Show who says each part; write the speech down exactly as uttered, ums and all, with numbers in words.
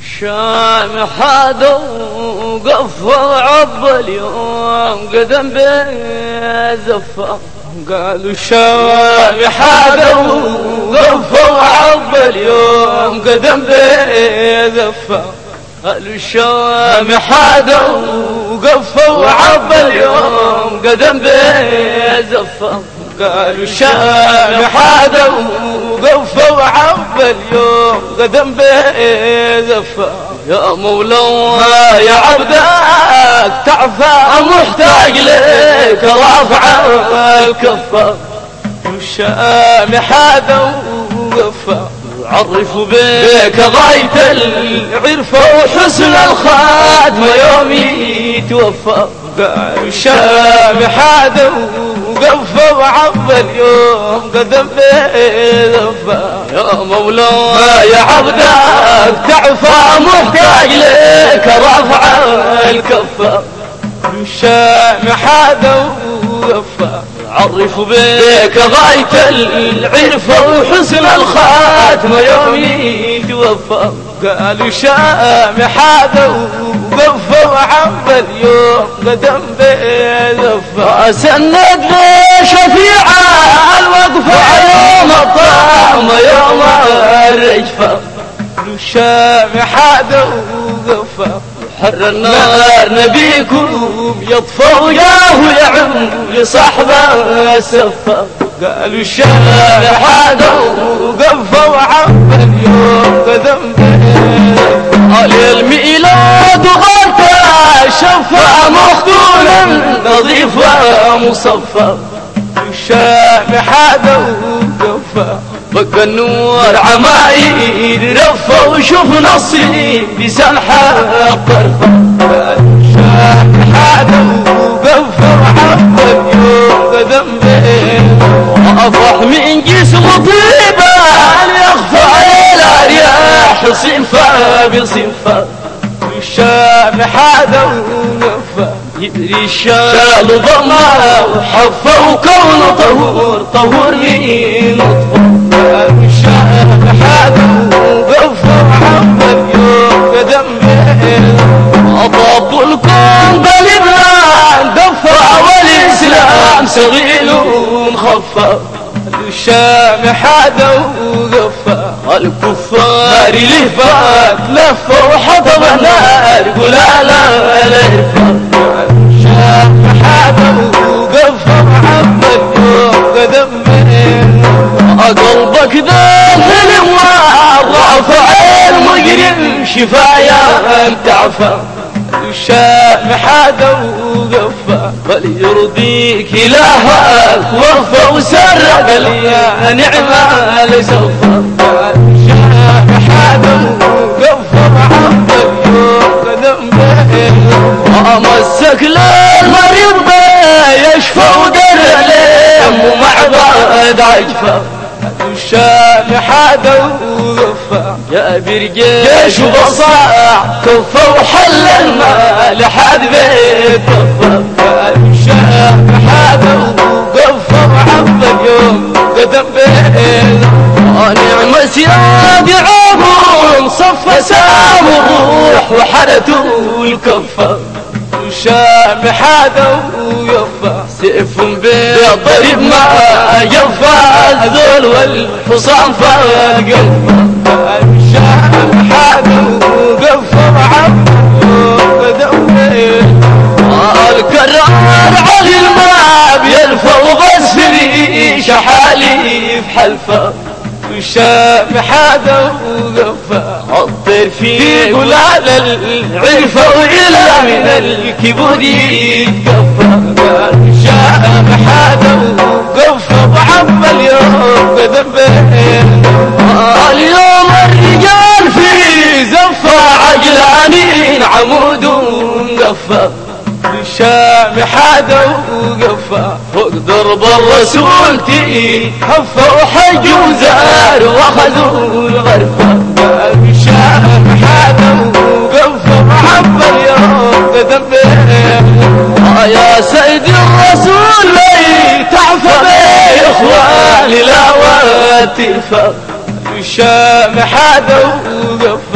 Speaker 1: الشام حادوا وقفوا عب اليوم قدم بزفة. قالوا الشام حادوا وقفوا عب اليوم قدم بزفة. قالوا الشام حادوا وقفوا عب اليوم قدم بزفة. قالوا الشام حادوا وقفوا عب اليوم قدم بزفة. يا مولاي يا عبدك تعفى محتاج لك رافع الكفة. الشام حادوا وقفوا عرفوا بك غاية العرفة وحسن الخاتمة يوم يتوفى. قالوا الشام حادوا وقفوا عب اليوم قدم بزفة. يا مولاي يا عبدك تعفى محتاج لك رافع الكفة. الشام حادوا وقفوا عرفوا بك غاية العرفة وحسن الخاتمة يوم يتوفى. قالوا الشام حادوا وقفوا عب اليوم قدم بزفة. سند بشفيعة الوقفة يوم الطعم يوم الرجفة. الشام حادوا وقفوا حر النار نبيكم يطفى وجاه يعم لصحبه السفة. قالوا الشام حادوا وقفوا عب اليوم قدم بزفة. للميلاد وغلطة شفة مختونا نظيفة مصفى. الشام حادوا وقفوا بقى النور عمايد رفة وشوفنا الصيب بسمحة طرفة. الشام حادوا وقفوا عب اليوم قدم بزفة. أفرح من جسم طيبة يخفى على رياح صنفة بصنفة. الشام حادوا وقفوا يدري الشام ضمه وحفه وكونه طهور طهور من نطفه. الشام حادوا وقفوا عب اليوم قدم بزفة. أطب الكون بلبنان دفع والإسلام صغير خفى. الشام حادوا وقفوا الكفار لهفات لفوا وحطب النار قلا لا الهفة. الشام حادوا وقفوا عب اليوم قدم بزفة. قلبك داخل ضعف المجرم شفايا تعفى. الشام حادوا وقفوا فليرضيك إلهك وفى وسرق لي نعمة لسوفى. الشام حادوا وقفوا عب اليوم قدم بزفة. مسك للمريض يشفى ودر لهم ومعبد عجفة. الشام حادوا وقفوا يا برجيش وبصاع كفى وحل الماء لحد بيت كفى. الشام حادوا وقفوا عب اليوم قدم بزفة. نعم سياد عمر صف سام الروح وحرتوا الكفة. الشام حادوا وقفوا سيف بضرب ما جفا الذل والحصان فوق القفة. الشام حادوا وقفوا عب قدم بزفة. الكرار علي الماء بيلفى وغز في شحالي في حلفة. الشام حادوا وقفوا الطير في قلال العرفة وإلا من الكبود يتكفى. الشام حادوا وقفوا عب اليوم قدم بزفة. اليوم الرجال في زفة عجلانين عمود مقفى. الشام حادوا وقفوا فوق درب الرسول تحفى وحج وزار واخذوا الغرفة. الشام حادوا وقفوا عب اليوم قدم بزفة. يا سيد الرسول لي تعفى بإخواني لا وتلفى. الشام حادوا وقفوا